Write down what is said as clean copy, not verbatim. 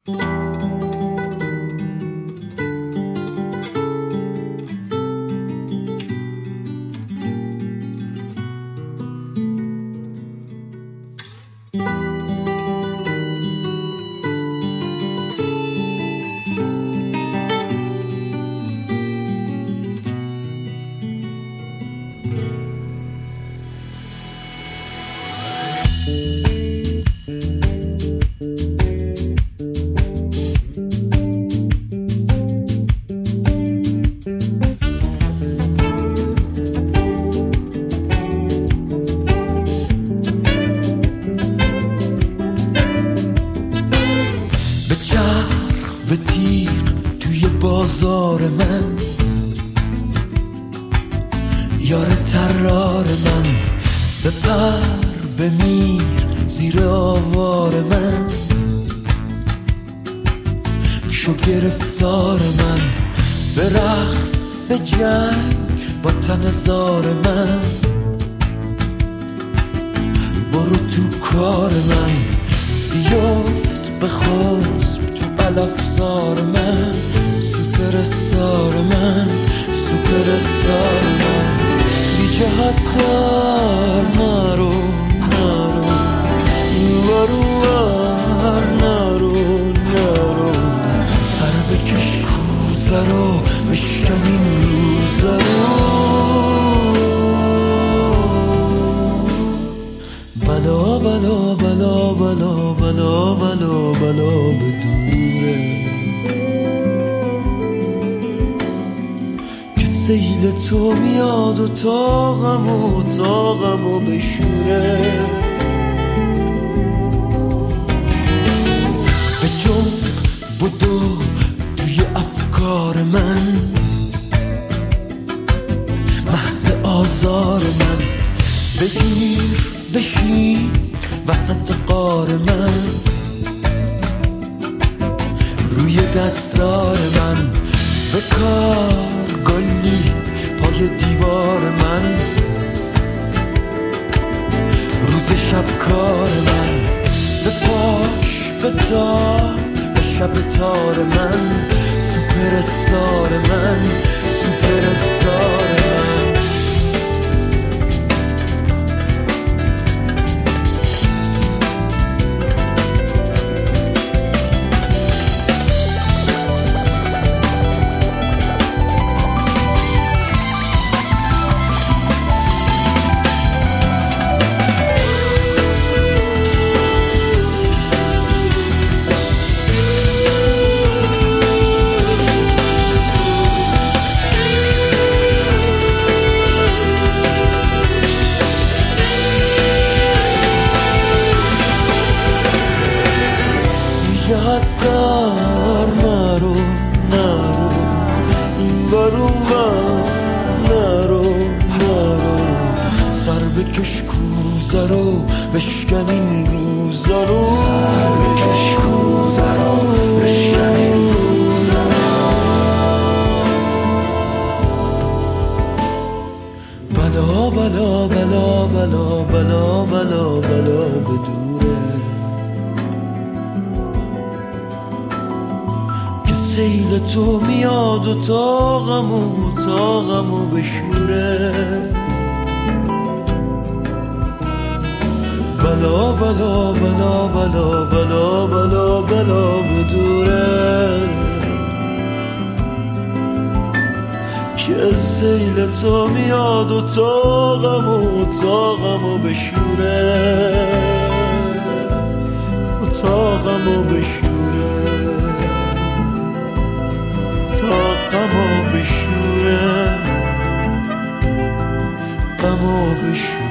به تیغ توی بازار من، یار طرار من، به پر بمیر زیر آوار من، شو گرفتار من، به رقص به جنگ با تن زار من، برو تو کار من، بیفت به خسب تو علفزار من، سوپر استار من، سوپر استار من، بی جهت دار نرو نرو ورو ور نرو نرو، سر بکش کوزه رو بشکن این روزه رو، بلا بلا بلا بلا بلا بلا بلا به دوره، که سیل تو میاد و طاقمو بشوره، به جنب بدو توی افکار من، محض آزار من، بگیر بشین وسط غار من، روی دستار من، به کار گلی پای دیوار من، روز شب کار من، به پاش به تار به شب تار من، سوپر استار من، سوپر استار من. جهت دار نرو نرو این برو نرو نرو، سر بکش کوزه رو بشکن این روزه رو، سر بکش کوزه رو بشکن این روزه رو، بلا بلا بلا بلا بلا بلا بلا بدوره، سیل تو میاد و طاقمو بشوره، بلا بلا بلا بلا بلا بلا بلا بدوره، که سیل تو میاد و طاقمو بشوره، و طاقمو بشوره، غمو بشوره، غمو بشوره.